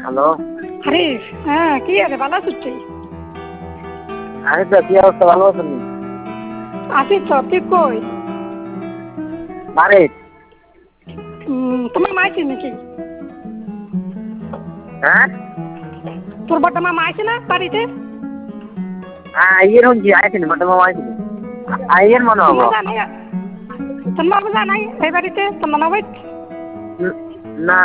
Hello. হারিস, হ্যাঁ কি আছে ভালো আছিস তুই? আমি তো কি অবস্থা, ভালো আছেন? আছি তো, তুই কই? বাড়ি। তোমার মা আইছিস নাকি? হ্যাঁ তোর বড় মা আইছে না বাড়িতে? আইয়ের হচ্ছে আইসেনি, বর্তমান মামা আইসেনি। আইয়ের মনে হবো। তোর মা জানাই এই বাড়িতে তোর মনে হয়? না